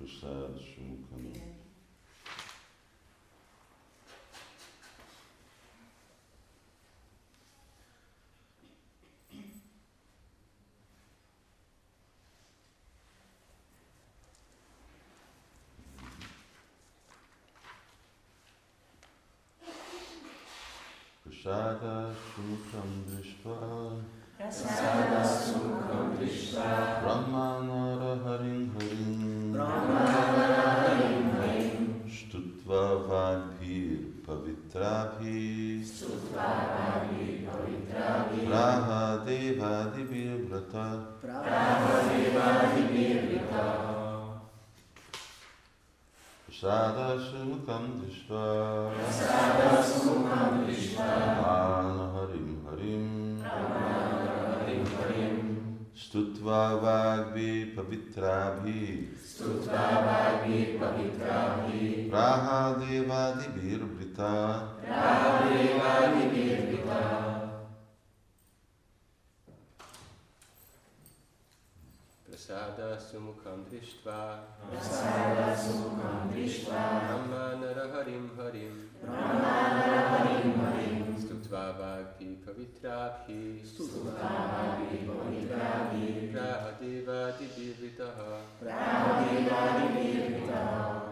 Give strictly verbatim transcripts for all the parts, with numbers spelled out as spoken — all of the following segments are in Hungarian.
Prasad Sumukam. Prasada Sumukam Drishva Prasada Sumukam Drishva Brahmanara Harim Harim Brahmanara Harim Harim Shtutva Vagbhir Pavitrabhi Stutva Vaghi Pavitrabhi Praha Devadibhir Vrata Praha Devadibhir Vrata Prasada Sumukam Drishva Prasada Sumukam Drishva Brahmana Harim Harim Brahmanara Harim Harim Stutva Vagbhir Pavitrabhi Stutva Vaghi Pavitrabhi Praha Devadibhir Vrita Praha Devadibhir Vrita Prasada Sumukam Drishtva Prasada Sumukam Drishva Brahmanara Harim Harim Brahmanara Harim Harim Stutva Vaghi Pavitrabhi Stutva Vaghi Pavitrabhi Praha Devadibhir Vritaha Praha Devadibhir Vrita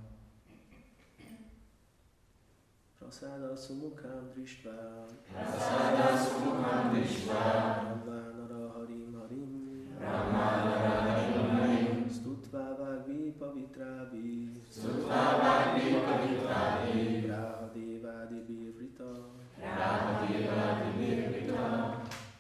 Prasada Sumukam Drishva Prasada Sumukam Drishva Brahmanara Harim Harim Brahmanara Harim Harim Stutva Vagvi Pavitrabhi Stutva Vaghi Pavitrabhi Praha Devadibhir Vrita Praha Devadibhir Vrita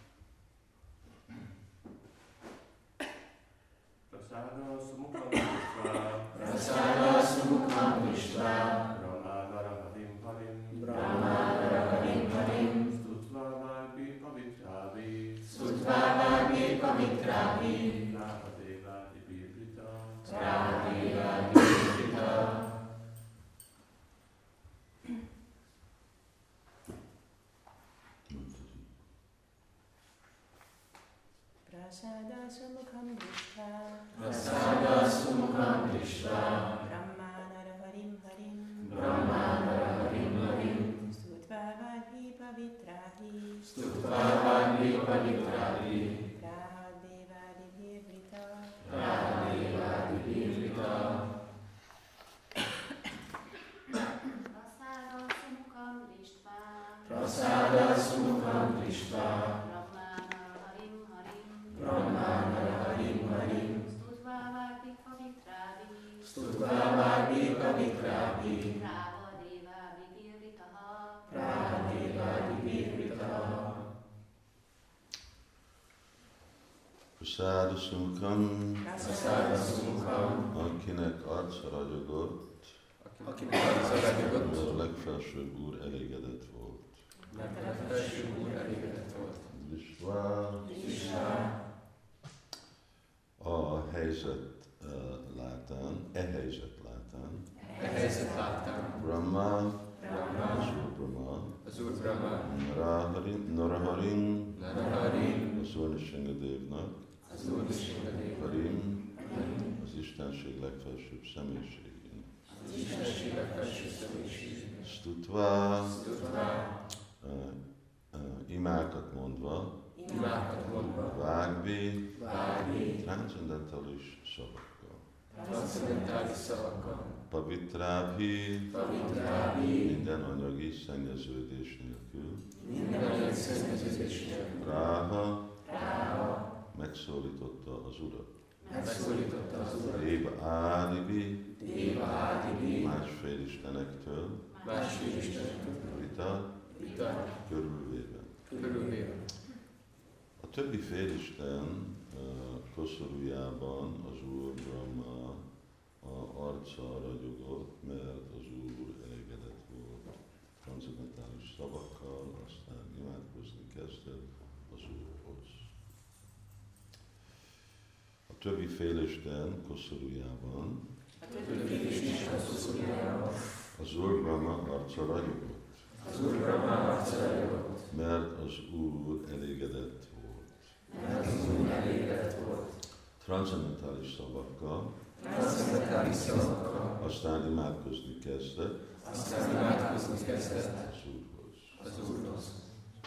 Prasada Sumukam Drishva Prasada Sumukam Drishva Brahmanara Harim Harim Brahmanara Harim Harim Stutva Vaghi Pavitrabhi Stutva Vaghi Pavitrabhi Praha Devadibhir Vrita Praha Devadibhir Vrita Prasada Sumukam Drishva Prasada Sumukam Drishva Brahmanara Harim Harim Brahmanara Harim Harim Stutva Vaghi Pavitrahi Stutva Vaghi Pavitrabhi Praha Devadibhir Vrita Praha Devadibhir Vrita Prasada Sumukam Drishva Prasada Sumukam Drishva Brahmanara Harim Harim Brahmanara Harim Harim Stutva Vaghi Pavitrabhi Stutva Vaghi Pavitrabhi Praha Devadibhir Vritaha Praha Devadibhir Vrita Prasada Sumukam, Prasada Sumukam akinek arca ragyogott, Akinek arca ragyogott, mert a legfelsőbb úr elégedett volt. mert a legfelsőbb úr elégedett volt. Vishwa a helyzet uh, látán, e helyzet látán, E helyzet láttán Brahma, Brahma, az úr Brahma, az úr Brahma, Naraharim, Naraharim, Naraharim, az úr Nisringadevnak, az úr Nisringadev, Harim, az Istenség legfelsőbb személyiségének. az Istenség legfelsőbb személyiség. Stutva, Stutva, uh, uh, imákat mondva, imákat mondva, vágvi, vágni, transzendentális szavakkal. transzcendentális szavakkal, Pavitrábhi, Pavitrábhi, minden anyagi szennyeződés nélkül, minden anyag szennyeződés nélkül, Ráha Ráha megszólította az Urat. megszólította az Urat, Déva Ádibi, Déva Ádibi, más félistenektől, más félistenektől, Rita Rita, körülvéve. körülvéve. A többi félisten uh, koszorújában az Úr Brahma a arca ragyogott, mert az Úr elégedett volt transzendentális szavakkal, aztán imádkozni kezdett az Úrhoz. A többi félisten koszorújában A többi félisten koszorújában az Úr Brahma arca ragyogott, az Úr Brahma arca ragyogott, mert az Úr elégedett volt. mert az Úr elégedett volt. Transzendentális szavakkal elszenvedtári szavakkal, aztán imádkozni kezdett aztán imádkozni kezdett az Úrhoz. az Úrhoz.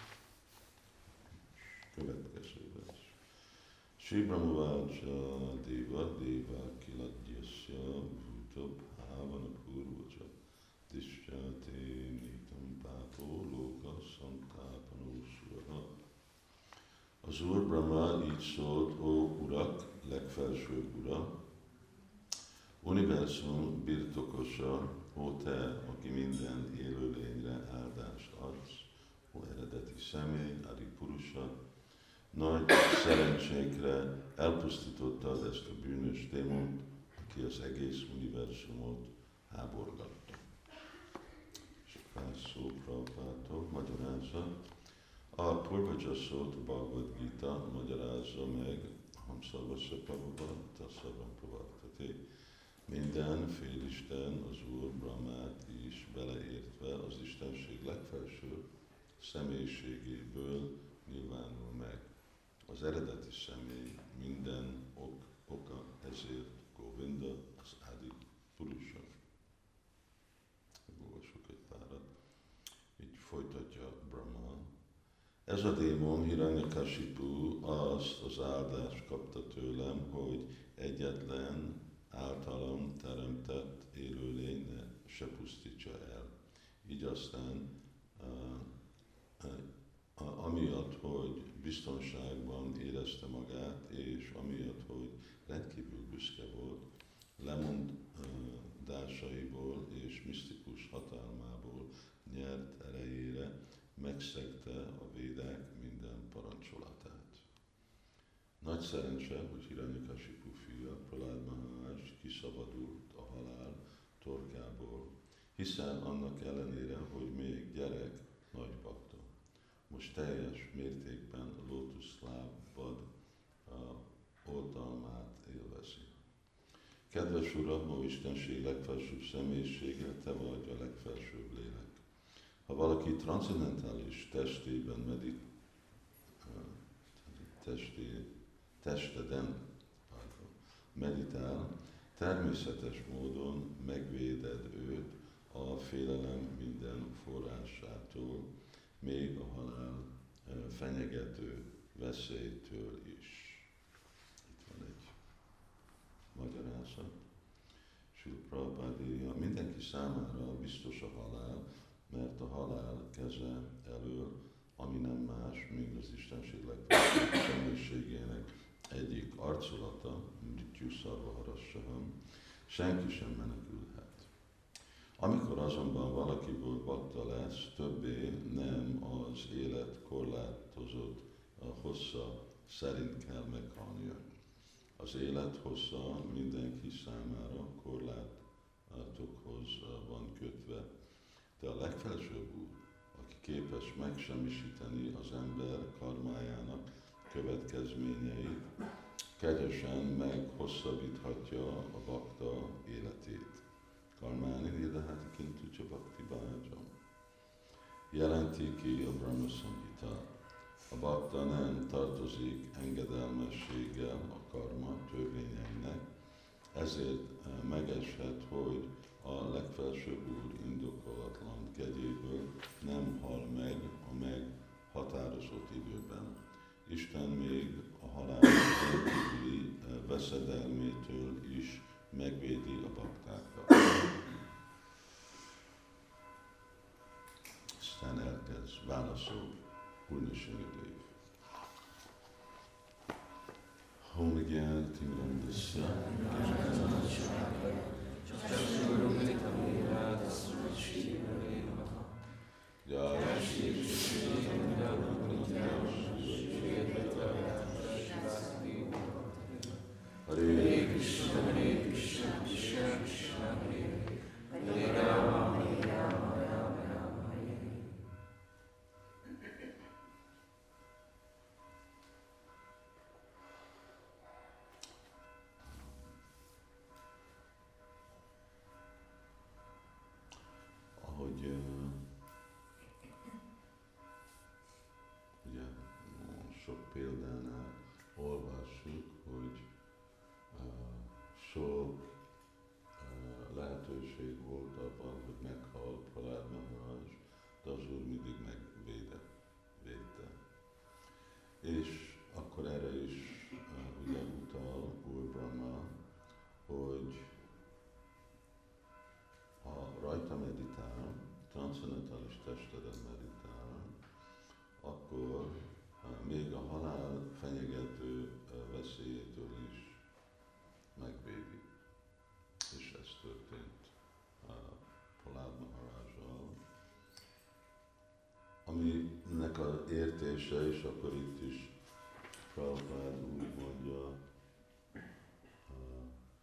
Következő vers. Sri Brahmavacsa Deva Deva Kiladjasya Bhuta Bhavana Purvaja Dishyate Nitam Papo Loka Santápanó Suraha. Az Úr Brahma így szólt: ó urak, legfelsőbb ura, univerzum birtokosa, ó te, aki minden élőlényre áldást adsz, ó eredeti személy, Adi Purusa, nagy szerencsénkre elpusztítottad ezt a bűnös démont, aki az egész univerzumot háborgatta. És a pár szó Prabhupától magyarázza. A Purvaja szót a Bhagavad Gita magyarázza meg, Hamszarvasya Prabhupada, Tasszarvam Prabhupada. Minden félisten, az Úr Brahmát is beleértve az Istenség legfelsőbb személyiségéből nyilvánul meg. Az eredeti személy minden ok, oka, ezért Govinda, az Adi Purusa. Olvasok egy párat. Így folytatja Brahma. Ez a démon, Hiranyakashipu, azt az áldást kapta tőlem, hogy egyetlen általam teremtett élőlény ne se pusztítsa el. Így aztán uh, uh, amiatt, hogy biztonságban érezte magát, és amiatt, hogy rendkívül büszke volt, lemondásaiból és misztikus hatalmából nyert erejére megszegte a védák minden parancsolatát. Nagy szerencse, hogy Hiranyakashipu fia, Prahlad Maharaj kiszabadult a halál torkából, hiszen annak ellenére, hogy még gyerek, nagy bakta. Most teljes mértékben lótuszlábad oltalmát élvezi. Kedves Uram, ó Istenség legfelsőbb személyisége, Te vagy a legfelsőbb lélek. Ha valaki transzendentális testében medit, testé, testeden meditál, természetes módon megvéded őt a félelem minden forrásától, még a halál fenyegető veszélytől is. Itt van egy magyarázat. Srila Prabhupád írja, mindenki számára biztos a halál, mert a halál keze elől, ami nem más, mint az Istenség legfelsőbb személyiségének egyik arculata, Mrityu Sarvaharassaham, senki sem menekülhet. Amikor azonban valakiből bakta lesz, többé nem az élet korlátozott a hossza szerint kell meghalnia. Az élet hossza mindenki számára korlátokhoz van kötve, de a legfelsőbb Úr, aki képes megsemmisíteni az ember karmájának következményeit, kegyesen meghosszabbíthatja a bakta életét. Karmáni Nidahati Kintucsa Bhakti Bhajam. Jelenti ki a Brahma Samhita. A bakta nem tartozik engedelmességgel a karma törvényeinek, ezért megeshet, hogy a legfelsőbb Úr indokolatlan kegyéből nem hal meg a meghatározott időben. Isten még a halál kívüli veszedelmétől is megvédi a baktákat. Aztán elkezd válaszol Purnasringadev. Home again, Tingam Dasya. Jai Shri Krishna. Hare Krishna, Hare Krishna, Krishna Krishna, Hare Hare, Hare Rama, Hare Rama, Rama Rama, Hare Hare. abban, hogy meghal Prahlad Maharaj, de az Úr mindig megvédte. Védte. És akkor erre is uh, ugye utal Úr Brahma, hogy ha rajta meditál, transzendentális testeden meditál, akkor uh, még a halál fenyegető uh, veszélyétől is megvédi. És ez történt uh, Prahlad Maharajjal. Aminek az értése, és akkor itt is Prabhupád úgy mondja, uh,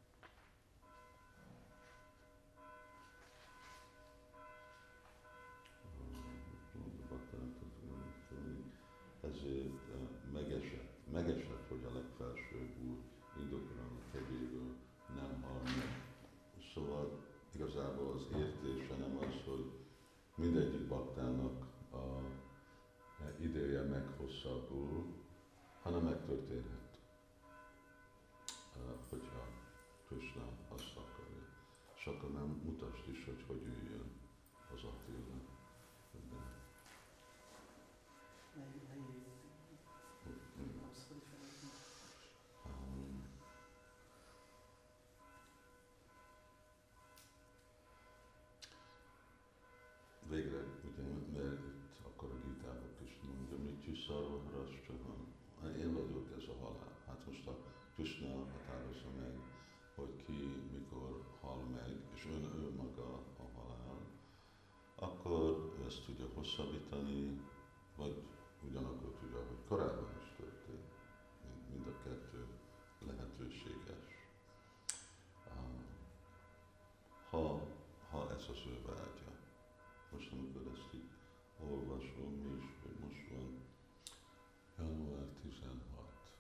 ezért uh, megesett, megesett, hogy a legfelsőbb Úr indokolan kegyéből nem hal meg. Szóval igazából az értése nem az, hogy mindegyik baktának a ideje meghosszabbul, hanem megtörténhet, hogyha Krishna azt akarja. És akkor nem mutasd is, hogy hogy üljön az Attila. De... Um, végre, ugye, mert itt akkor a Gitában Krishna mondja, Mrityu Sarva Harashtraham. Én vagyok ez a halál. Hát most a Krishna határozza meg, hogy ki mikor hal meg, és ön, ő maga a halál, akkor ő ezt tudja hosszabbítani, vagy ugyanakkor tudja, hogy korábban is történt. Mind a kettő lehetőséges. Ha, ha ez az ő vágya. Most amikor ezt itt olvasom, mi is, hogy most van január tizenhat.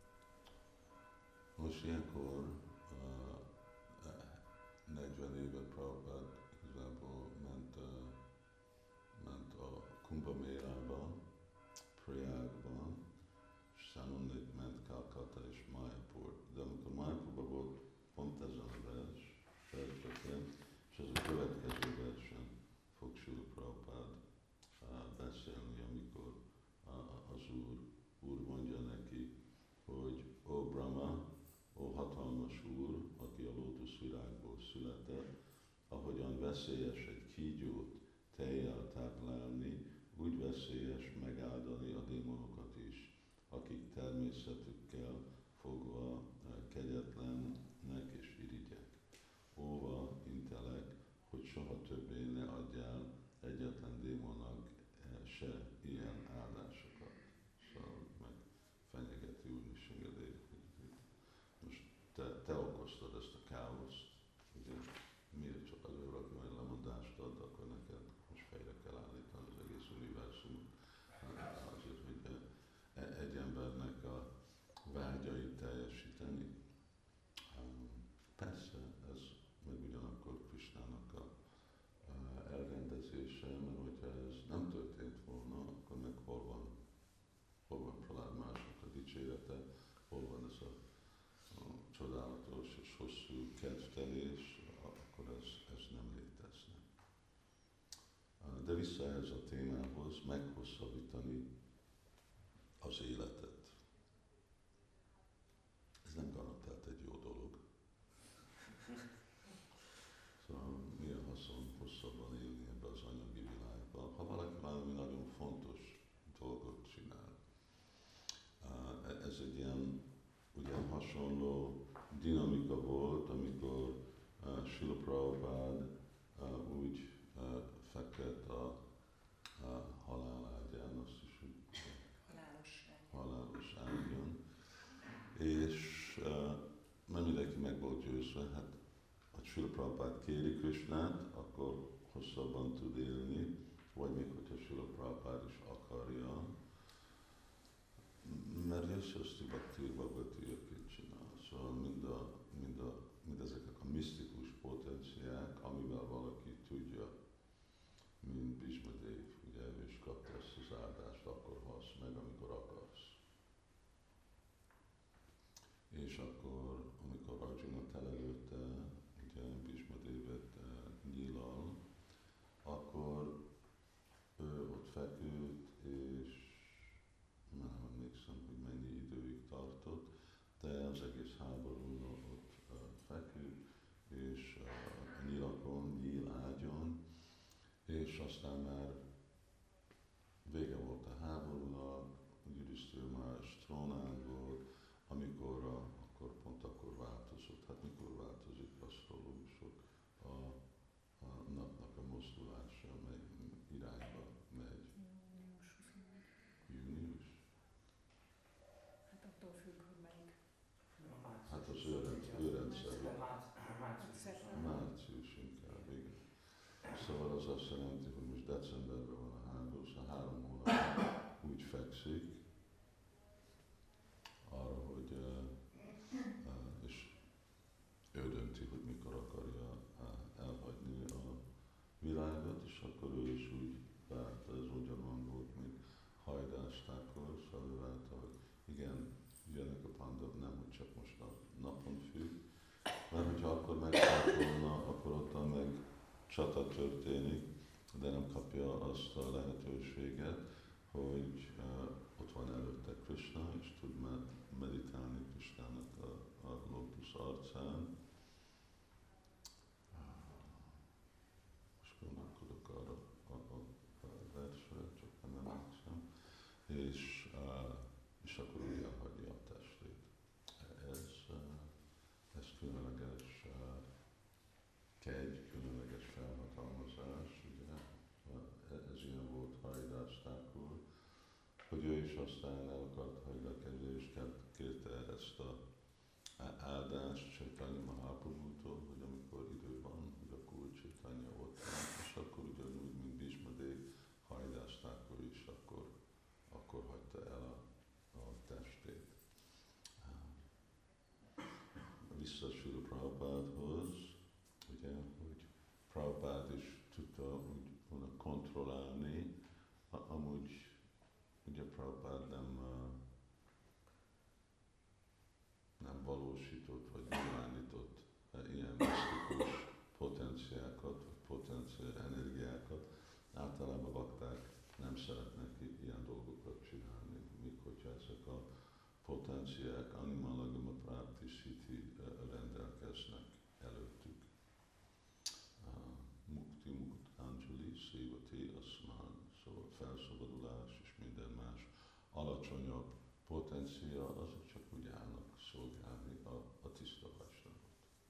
Most ilyenkor uh, negyven éve Prabhupád igazából ment, uh, ment a Kumbha Mélába, Prayagban, és számomra ment Calcutta és Mayapur. De amikor Mayapurban volt, pont ezen a vers, verseken, és ez a következő versen fog Srila Prabhupád uh, beszélni, amikor uh, az Úr, Úr mondja neki, hogy ó Brahma, ó hatalmas Úr, aki a lótuszvirágból született, ahogyan veszélyes egy kígyót tejjel táplálni, úgy veszélyes megáldani a démonokat is, akik természetükkel fogva kegyetlennek és irigyek. Óva intelek, hogy soha többé ne adjál egyetlen démonnak se ilyen áldásokat. Szóval meg fenyegeti úgy is engedély. Most te, te okoztad ezt a káoszt, ugye miért csak az ő aki majd lemondást ad, akkor neked most fejre kell állítani az egész univerzumot. Azért, hogy egy embernek a vágyait teljesíteni. Persze, ez meg ugyanakkor Krishnának a elrendezése, mert hogyha ez nem történt volna, akkor meg hol van, hol van Prahlad Maharajnak a dicsérete, hol van ez a, a csodálatos és hosszú kedvtelés, akkor ez, ez nem létezne. De vissza ehhez a témához, meghosszabbítani az életet. Ez nem garantált egy jó dolog. Szóval mi a haszon hosszabban élni ebbe az anyagi világban, ha valaki valami nagyon fontos dolgot csinál. Ez egy ilyen ugye hasonló dinamika volt, amikor Srila Prabhupád úgy feküdt a halálágyán, azt is, hogy Halálos halálos ágyon, és nem mindenki meg volt győzve, hát ha Srila Prabhupád kéri Krishnát, akkor hosszabban tud élni, vagy még hogyha Srila Prabhupád is akarja, mert Yasasti Bhakti Bhagavati akit csinál. Szóval mind, a, mind, a, mind ezek a misztikus potenciák, amivel valaki tudja, mint Bhishma Dev, ugye ő is kapta ezt az áldást, akkor halsz meg, amikor akarsz. És akkor, amikor Arjuna telelőtte, ugye Bhishma Devet Nyíla hát az ő, rend, ő rendszerű. Március inkább, igen. Szóval az azt jelenti, hogy most decemberben van a háború, szóval három hónap úgy fekszik arra, hogy uh, uh, és ő dönti, hogy mikor akarja uh, elhagyni a világot, és akkor ő is úgy várta, ez ugyanolyan volt, mint hajdásztákor, szóval ő várta, hogy igen, jönnek a pandok, nem, hogy csak most a napon függ, mert hogyha akkor megszállt volna, akkor ott meg csata történik, de nem kapja azt a lehetőséget, hogy uh, ott van előtte Krishna, és tud meditálni Krishnának a, a lótusz arcán. Most gondolkodok arra a, a, a versre, csak nem emlékszem, és, uh, és akkor úgy elhagyja a testét. Ez, uh, ez különleges uh, kegy, különleges felhatalmazás, ugye, uh, ez ilyen volt hajdásztákul, hogy ő is aztán el akart hajdakedni, és kérte ezt a áldást Chaitanya Mahaprabhutól, hogy amikor idő van, hogy akkor úgy Chaitanya ott van, és akkor ugyanúgy, mint Bhishma Dev hajdásztákul is, akkor, akkor hagyta el a, a testét. Vissza Srila Prabhupádhoz, ugye, hogy Prabhupád is tudta úgy kontrollálni, amúgy ugye Prabhupád nem, nem valósított vagy nyilvánított ilyen misztikus potenciákat, vagy potenciál energiákat. Általában bakták nem szeretnek ilyen dolgokat csinálni, míg hogyha ezek a potenciák animalagama praptisiti rendelkeznek előttük. Mukti Muktanjali Szévati Asman, szóval felszabadulás és minden más alacsonyabb potencia, azok csak úgy állnak szolgálni a, a tiszta Vaisnavot.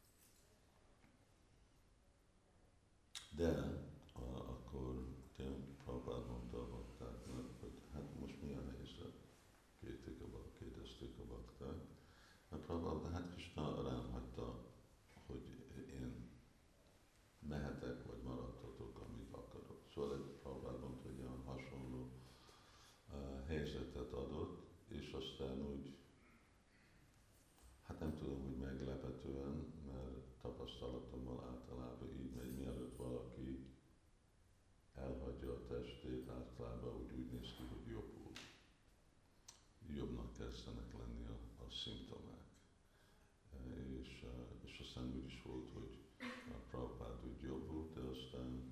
De a, akkor Prabhupád mondta a baktáknak, hogy hát most mi a helyzet? Kérdezték a, kérdezték a bakták. Mert Prabhupád, de hát Krishna rám hagyta, hogy én mehetek, vagy maradhatok, amit akarok. Szóval egy Prabhupád mondta, hogy olyan hasonló uh, helyzetet adott, és aztán úgy, hát nem tudom, hogy meglepetően, mert tapasztalatommal általában így megy, mielőtt valaki elhagyja a testét, általában úgy, úgy néz ki, hogy jobbul. Jobbnak kezdenek lenni a, a szimptomák. És, és aztán úgy is volt, hogy a Prabhupád úgy jobbult, de aztán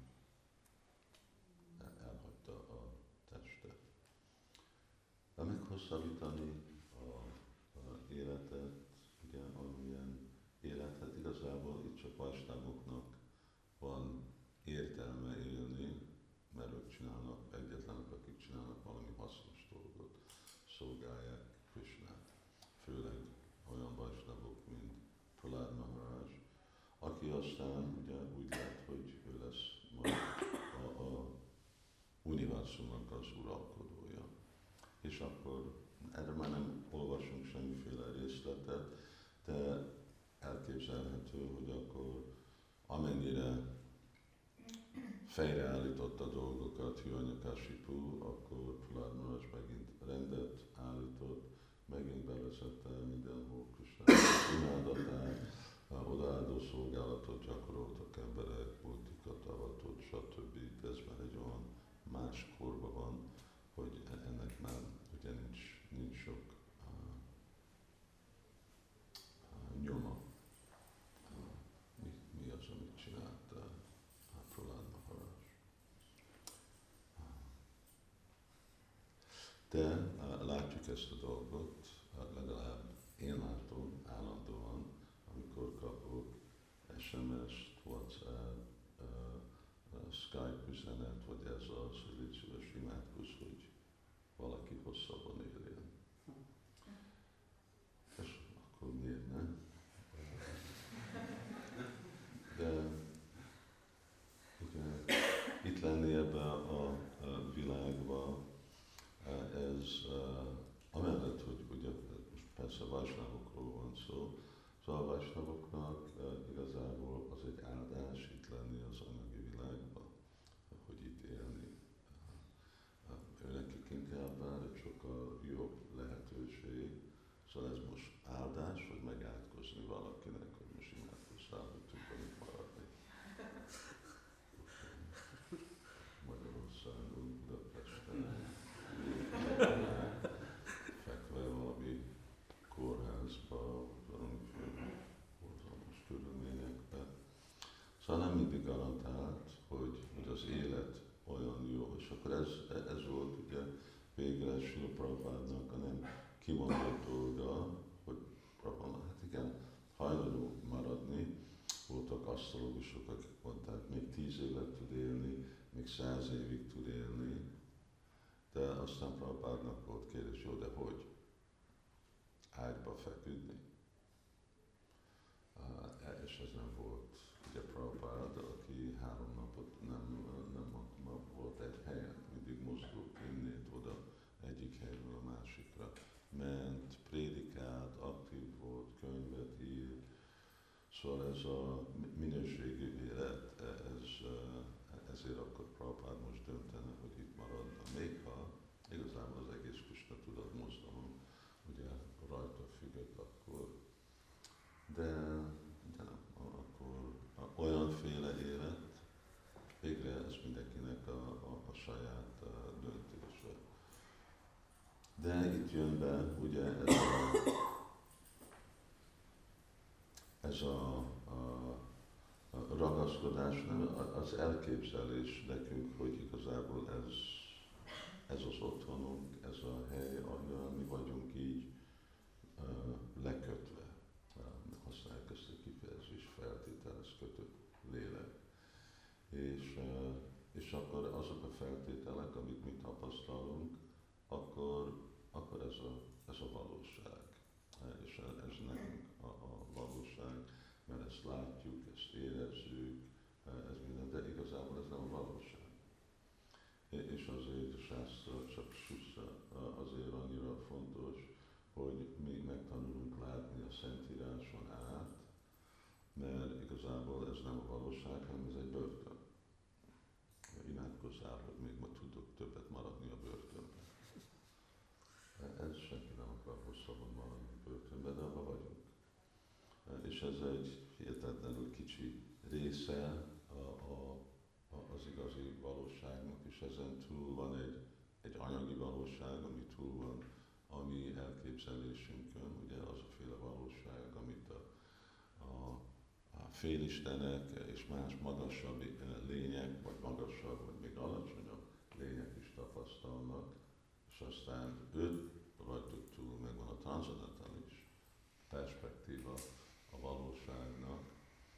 elhagyta a testet. De meghosszabbítani a, a életet, ugye, amilyen életet igazából itt csak Vaisnavoknak van értelme élni, mert ők csinálnak, egyetlenek, akik csinálnak valami hasznos dolgot, szolgálják Krishnát. Főleg olyan Vaisnavok, mint Prahlad Maharaj, aki aztán ugye úgy lett, hogy ő lesz majd a, a univerzumnak az uralkodója. És akkor erre már nem olvasunk semmiféle részletet, de elképzelhető, hogy akkor amennyire fejreállította a dolgokat Hiranyakashipu, akkor Prahlad Maharaj megint rendet állított, megint bevezette mindenhol Krishna imádatát, odaadó szolgálatot gyakoroltak emberek, multikat avatott, stb. De ez már egy olyan más korban van, hogy ennek már ugye nincs, nincs sok uh, uh, nyoma. Uh, mi, mi az, amit csinált uh, Prahlad Maharaj. Uh, de uh, látjuk ezt a dolgot, uh, legalább én látom állandóan, amikor kapok es em es-t, WhatsApp, uh, uh, Skype üzenet, vagy ez az, hogy légy szíves imádkozz, hogy valaki hosszabban éljen. És akkor miért nem? De igen, itt lenni ebben a, a világban, ez uh, amellett, hogy ugye most persze Vaisnavokról van szó, Szóval a Vaisnavoknak uh, igazából az egy áldás itt lenni az anyagi világban, hogy itt élni. Uh, uh, őnekik inkább egy sokkal jobb lehetőség. Szóval ez most áldás, vagy megátkozni valakinek, hogy most imádkozzál, hogy tudjon itt maradni. Magyarországon, Budapesten, fekve valami kórházba, valamiféle borzalmas körülményekben. Szóval nem mindig garantált, hogy, hogy az élet olyan jó. És akkor ez, ez volt ugye végre Srila Prabhupádnak a nem kimondott dolga, hogy Prabhupada, hát igen, hajlandó maradni. Voltak asztrológusok, akik mondták, még tíz évet tud élni, még száz évig tud élni. De aztán Prabhupádnak volt kérdés, jó, de hogy? Ágyba feküdni? Uh, és ez nem volt ugye Prabhupád, aki három napot nem, nem, nem volt egy helyen, mindig mozdult innét oda egyik helyről a másikra. Ment, prédikált, aktív volt, könyvet írt. Szóval ez a minőségű élet, ez, ezért akkor Prabhupád most döntene, hogy itt maradna. Még ha igazából az egész Krishna tudat mozgalom ugye rajta függött akkor. De, de nem, akkor olyanféle élet, végre ez mindenkinek a, a, a saját a döntése. De itt jön be ugye ez a, ez a, a, a ragaszkodás, nem, az elképzelés nekünk, hogy igazából ez, ez az otthonunk, ez a hely, ahol mi vagyunk így uh, lekötve. Uh, használják ezt a kifejezést, feltételez kötött lélek. És, uh, és akkor azok a feltételek, amit mi tapasztalunk, akkor, akkor ez, a, ez a valóság. Uh, és ez nekünk a, a valóság, mert ezt látjuk, ezt érezzük, uh, ez minden, de igazából ez nem a valóság. És azért a sásztra, csak sussza, azért annyira fontos, hogy mi megtanulunk látni a Szentíráson át, mert igazából ez nem a valóság, hanem ez egy börtön. Imádkozzál, hogy még ma tudok többet maradni a börtönben. Ez senki nem akar hosszabban maradni a börtönben, de abban vagyunk. És ez egy hihetetlenül kicsi része a, a az igazi valóságnak, és ezen túl van egy, egy anyagi valóság, ami túl van a mi elképzelésünkön, ugye az a féle valóság, amit a, a, a félistenek és más magasabb lények, vagy magasabb, vagy még alacsonyabb lények is tapasztalnak, és aztán őt rajtuk túl megvan a transzendentális perspektíva a valóságnak.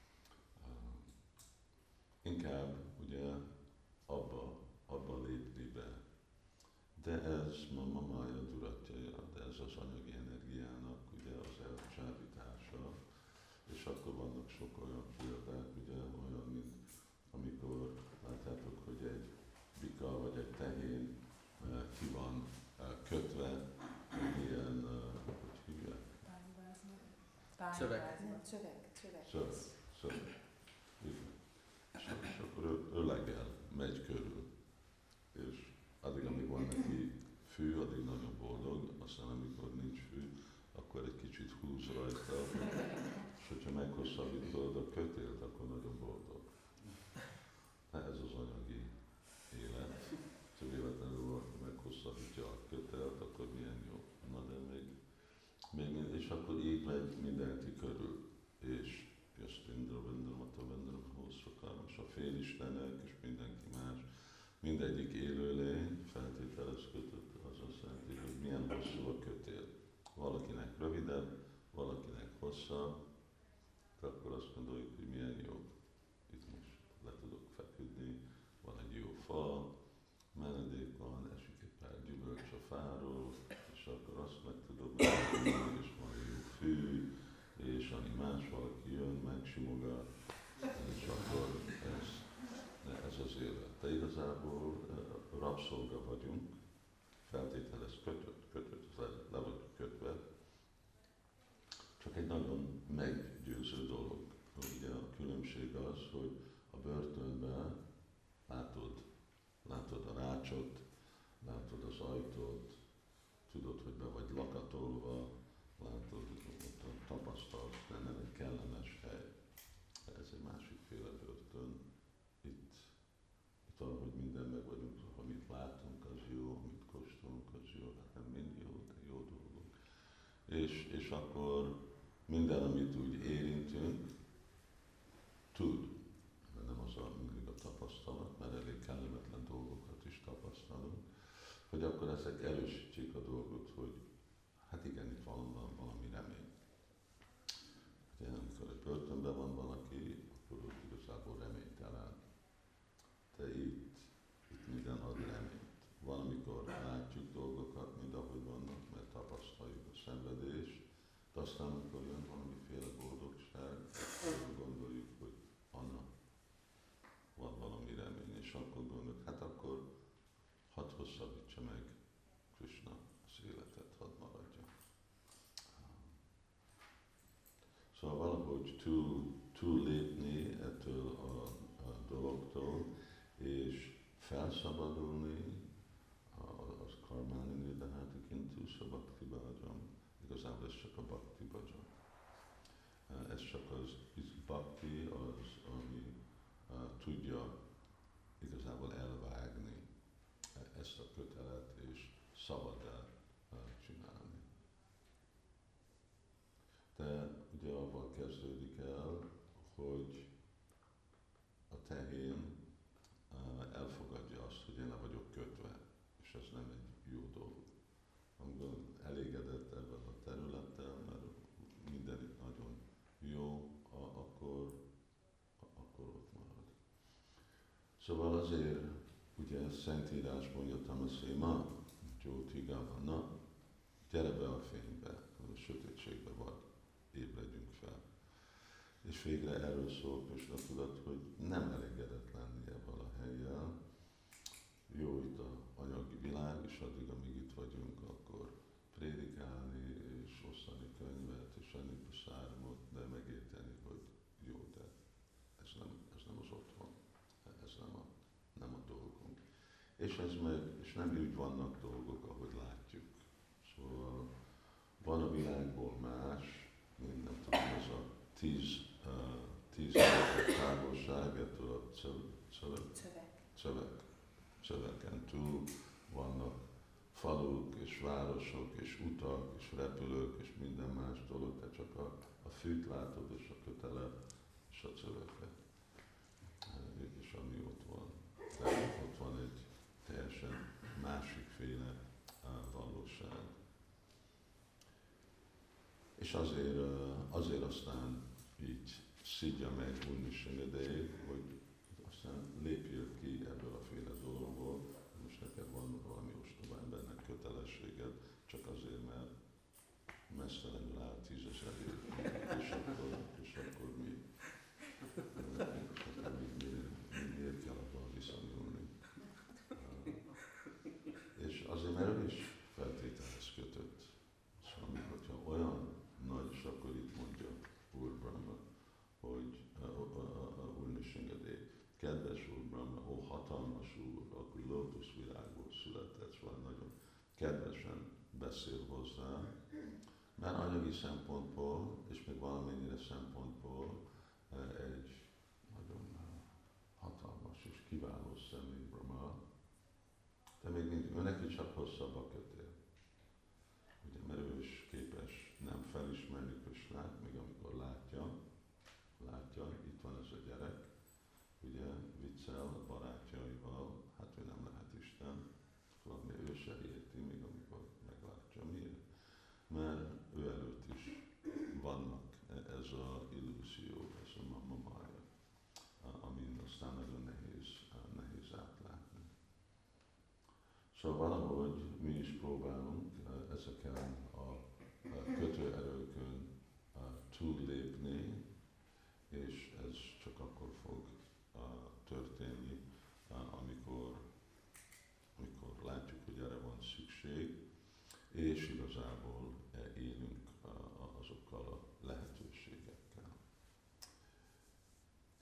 Inkább ugye abba, abba lépni be. De ez ma Mája duratjaja, de ez az anyagi energiának ugye az elcsábítása. És akkor vannak sok olyan példák, ugye olyan, mint amikor látjátok, hogy egy bika vagy egy tehén ki van kötve, ilyen, hogy hívják? Szöveg. Szöveg. Szöveg. Szöveg. Szöveg. És akkor ő ölegel, megy körül. És addig, amíg van neki fű, addig nagyon boldog, aztán amikor nincs fű, akkor egy kicsit húz rajta, és hogyha meghosszabbítod a kötélt, akkor nagyon boldog. Ez az anyagi élet. Csak véletlenül valaki meghosszabbítja a kötelt, akkor milyen jó. Na de még, még és akkor így megy mindenki körül. És Yastindra, Vendra, Mata, Vendra, Hószakám, és a félistenek, és mindenki más. Mindegyik élőlény feltételezködött, az azt jelenti, hogy milyen hosszú a kötél. Valakinek rövidebb, valakinek hosszabb, de akkor azt gondoljuk, hogy milyen jó. Itt most le tudok feküdni, van egy jó fa, menedék van, esik egy pár gyümölcs a fáról, és akkor azt meg tudom menni, és van jó fű, és ami más valaki jön, megsimogat, és akkor ez, ez az élet. De igazából rabszolga vagyunk, feltételez kötött, kötött, le, le vagyunk kötve, csak egy nagyon meggyőző dolog. Ugye a különbség az, hogy a börtönben látod, látod a rácsot, látod az ajtót, tudod, hogy be vagy lakatolva, látod, ott a tapasztalat, nem egy kellemes hely. Ez egy másikféle börtön. Itt, itt ahogy minden meg vagyunk, amit látunk, az jó, amit kóstolunk, az jó, hát nem mind jó, de jó dolgok. És, és akkor minden, amit úgy érintünk, tud, de nem az a mindig a tapasztalat, mert elég kellemetlen dolgokat is tapasztalunk, hogy akkor ezek erősítsék a dolgot, hogy hát igen, itt van valami remény. Ugye, amikor egy börtönben van valaki, akkor ott igazából reménytelen. De itt, itt minden ad reményt. Valamikor látjuk dolgokat, mind ahogy vannak, mert tapasztaljuk a szenvedést, de aztán, amikor jön valamiféle boldogság, akkor gondoljuk, hogy annak van valami remény, és akkor gondoljuk, hát akkor hadd hosszabbítsa meg Krishna az életet, hadd maradja. Szóval valahogy túl, túl lépni ettől a, a dologtól, és felszabadulni, az karmáni nidahati kintusa bhakti bhajam. Igazából ez csak a bhakti bhajan. Ez csak az bhakti, az, ami uh, tudja igazából elvágni ezt a kötelet, és szabad-e uh, csinálni. De ugye avval kezdődik el, hogy a tehén uh, elfogadja azt, hogy én le vagyok kötve, és ez nem egy jó dolog. Amikor elégedett ebben a területtel, mert minden itt nagyon jó, a, akkor, a, akkor ott marad. Szóval azért, ugye Szentírás mondja Tamasema, Jyoti Gavana, gyere be a fénybe, a sötétségbe vagy, ébredjünk fel. És végre erről szól Krishna tudat, hogy nem elégedett lenni ebben a helyen. Jó itt a anyagi világ, és addig, amíg itt vagyunk, akkor prédikálni, és osztani könyvet, és enni prasáramot, de megérteni, hogy jó, de ez nem, ez nem az otthon, ez nem a, nem a dolgunk. És ez meg, és nem úgy vannak dolgok, ahogy látjuk. Szóval van a világból más, mint nem tudom, ez a tíz, uh, tíz távolság ettől a szöveg, szöveg, szövegen túl vannak faluk, és városok, és utak, és repülők, és minden más dolog, de csak a, a fűt látod, és a kötelet, és a szöveget, és ami ott van. De ott van egy teljesen másikféle valóság. És azért, azért aztán így szidja meg Unnisingadé, hogy aztán lépjél ki ebből a féle dologból, most neked van valami ostoba embernek kötelességed, csak azért, mert mesztelenül áll tízezer év, és akkor, és akkor mi? Miért kell abban viszonyulni? És azért, mert ő is feltételhez kötött. Szóval, hogyha olyan nagy, és akkor itt mondja Úr Brahma, hogy Úr Nishingadé, kedves Úr Brahma, ó hatalmas Úr, akkor lótuszvirágból született, szóval nagyon kedvesen beszél hozzá, mert anyagi szempontból, és még valamennyire szempontból egy nagyon hatalmas és kiváló személy Brahma, de még mindig, ő neki csak hosszabb a kötél. Ugye, mert ő is képes nem felismerni Krishnát, még amikor látja, látja, itt van ez a gyerek, ugye viccel a barátjaival, hát ő nem lehet Isten, valami ő se érti, még amikor meglátja. Miért? Mert ő előtt is vannak ez a illúzió, ez a mama mája, amin aztán nagyon nehéz, nehéz átlátni. Szóval valahogy mi is próbálunk ezeken a kötőerőkön túllépni, és ez csak akkor fog történni, amikor, amikor látjuk, hogy erre van szükség, és igazából élünk azokkal a lehetőségekkel.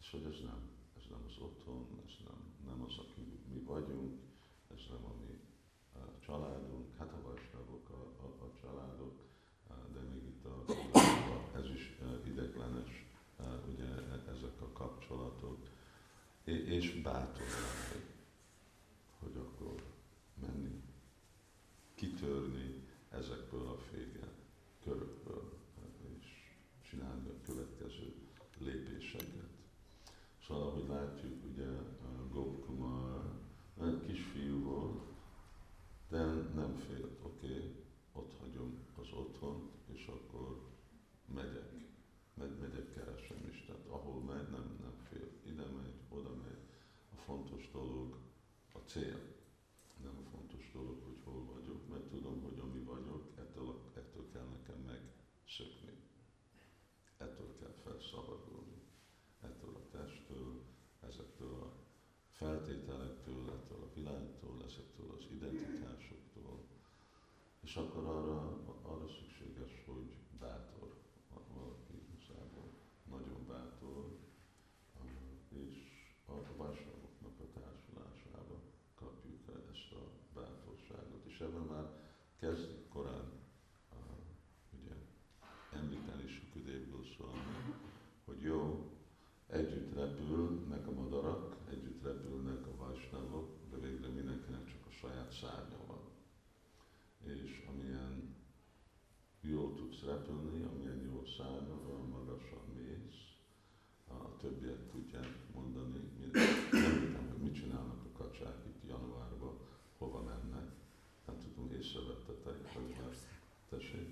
és hogy ez nem, ez nem az otthon, ez nem, nem az, aki mi vagyunk, ez nem a mi uh, családunk, hát a vajsnavok a, a, a családok, uh, de még itt a, a, ez is uh, ideglenes, uh, ugye ezek a kapcsolatok, és, és bátor lenni, hogy akkor menni, kitörni ezekből a fégen körökből, és csinálni a következő lépéseket. Szóval, ahogy látjuk, ugye Gopkumar kisfiú volt, de nem félt, oké, okay, ott hagyom az otthont, és akkor megyek, megy, megyek, keresem Istent. Ahol megy, nem, nem fél. Ide megy, oda megy. A fontos dolog a cél. Nem a fontos dolog, hogy hol vagyok, mert tudom, hogy ami vagyok, ettől, ettől kell nekem megszökni. Ettől kell felszabadulni. Ettől a testtől, ezektől a feltételektől, ettől a világtól, ezektől az identitásoktól. És akkor arra, arra szükséges, hogy bátor, valaki igazából nagyon bátor, és a vajsnavoknak a társulásába kapjuk ezt a bátorságot. És ebben már kezdik korán uh, ugye, említeni Sukadevből szólni, hogy jó, együtt repülnek a madarak, együtt repülnek a vajsnavok, de végre mindenkinek csak a saját szárnya van. És amilyen jól tudsz repülni, amilyen jó szárnya van, magasan mész, a többiek tudják mondani, nem tudom, hogy mit csinálnak a kacsák itt januárban, hova mennek. Nem tudom, észrevettetek, hogy már tessék.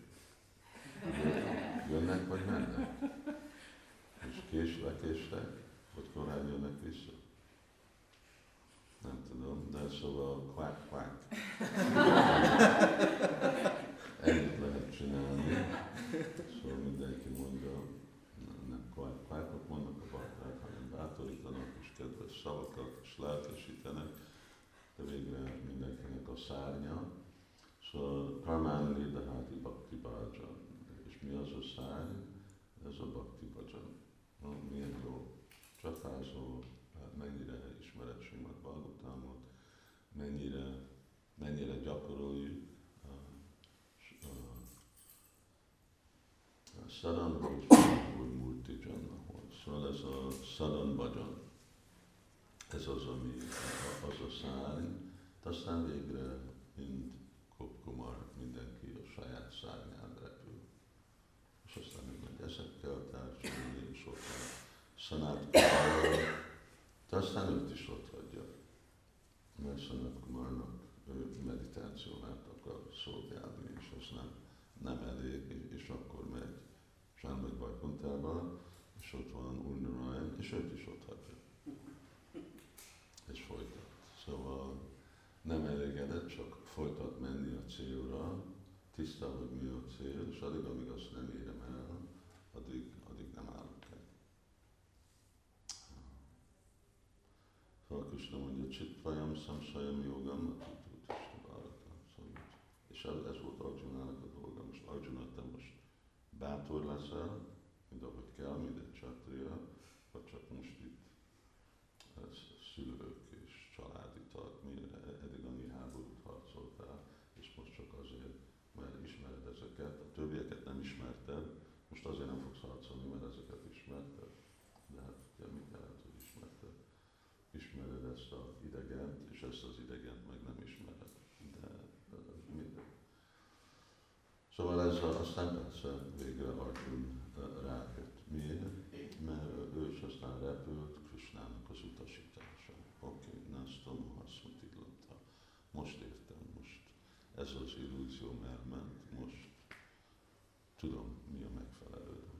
Jönnek vagy mennek? És késve késtek, vagy korán jönnek vissza? Nem tudom, de szóval quack quack. Ennyit lehet csinálni. Szóval mindenki mondja, nem quack quackot mondnak a bakták, hanem bátorítanak és kedves szavakat és lelkesítenek, de végre mindenkinek a szárnya. Szóval Karmányi Daháti Bhakti Bhajan. És mi az a szárny? Ez a Bhakti Bhajan. No, milyen jó csatázol, mennyire ismered Srimad Bhagavatamot, mennyire, mennyire gyakoroljuk a, a, a Sadan vagy Murti Jannahol. Szóval ez a Sadan Bhajan, ez az, ami az a szárny, de aztán végre, mint Gopkumar, mindenki a saját szárnyán repül. És aztán még megy ezekkel társulni, és ott van Sanat Kumarral, de aztán őt is ott hagyja. Mert Sanat Kumarnak meditációnát akar szolgálni, és az nem, nem elég, és akkor megy Sánmegy Bajkontába, és ott van Urnarayan, és őt is ott hagyja. És folytat. Szóval nem elégedett, csak folytat menni a célra, tiszta, hogy mi a cél, és addig, amíg azt nem érem el, addig, addig nem állok el. Szóval Krishna mondja, Csitvajam, Samsajam, Jogam, Atitu, Tisztabhárata. És ez, ez volt Arjunának a dolga. Most Arjuna, te most bátor leszel, mint ahogy kell, mint egy csatriya, vagy csak most itt ez, szülők és családi tag, mire eddig annyi háborút harcoltál, és most csak azért, mert ismered ezeket, a többieket nem ismerted, most azért nem fogsz harcolni, mert ezeket ismerted. De hát ugye mit jelent, hogy ismerted? Ismered ezt az idegent, és ezt az idegent meg nem ismered. De, de mindegy. Szóval ez a, aztán persze végre Arjun rájött. Miért? Mert ő is aztán repült Krishnának az utasítása. Oké, okay, Nasztom Haszmatiglata. Most értem, most ez az illúzió elment, most tudom, mi a megfelelő dolog.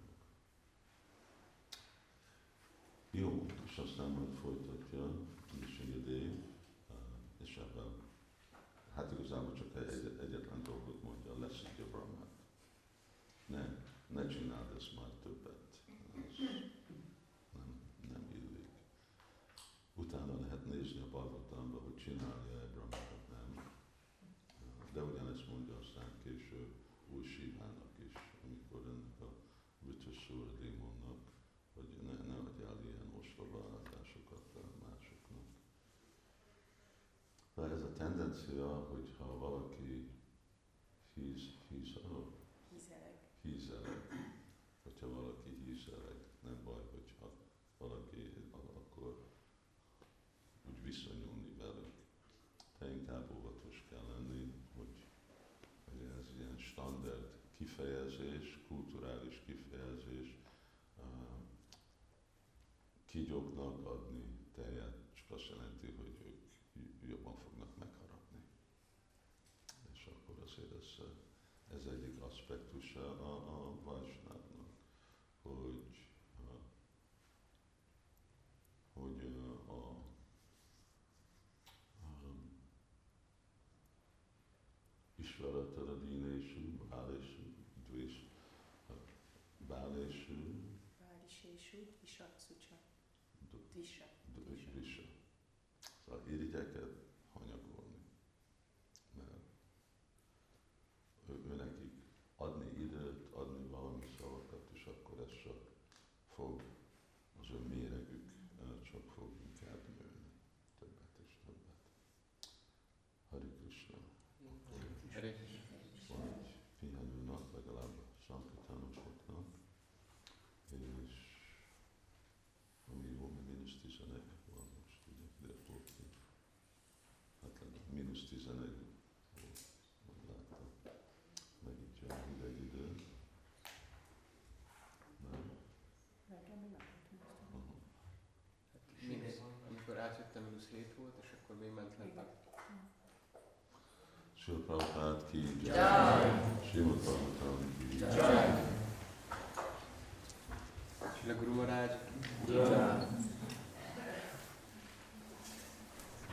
Jó, és aztán majd folytatja Nishingadev, és ebben, hát igazából csak egy, egyetlen dolgot mondja, leszedje Brahmát. Ne, ne csináld ezt már többet. Ez nem, nem illik. Utána lehet nézni a Bhagavatamban, hogy csinálja-e Brahmát, nem. De ugyanezt mondja aztán később új Sivának is, amikor ennek a Vitusura démonnak, hogy ne, ne adjál ilyen tanácsolva áldásokat másoknak. De ez a tendencia, hogyha valaki híz, híz, oh, Hízeleg. hízeleg, hogyha valaki hízeleg, nem baj, hogyha valaki akkor úgy viszonyulni velük. De inkább óvatos kell lenni, hogy, hogy ez ilyen standard kifejezés, kulturális kifejezés, uh, kígyóknak adni tejet, csak azt jelenti, hogy ők jobban fognak megharapni. És akkor azért ez, ez egyik aspektusa a, a Vajsnávnak, hogy, uh, hogy uh, a Ishvaratara dínésű, bálésű, dvés, bálésű, Válisésú, Isatsucsa, Dvisa. dvisa. Szóval irigyeket hanyagolni. Mert ő, ő nekik adni időt, adni valami szavakat, és akkor ez csak fog, az ő méregük csak fog inkább nőni. Többet és többet. Hari Krishna. Hare Vagy pihenőnap, legalább sankatánusoknak, és ami jó, mert mínusz tizenegy van most, ugye, de volt ki. Hát legalább mínusz tizenegy volt, megláttam. Megint jön hideg idő. Nem? Reggel mi napot Aha. Mínusz, amikor átjöttem, mínusz hét volt, és akkor még ment lent. Srila Prabhupád ki Jai! jai, Srimad Bhagavatam ki Jai! jai. Srila Guru Maharaj. Jai!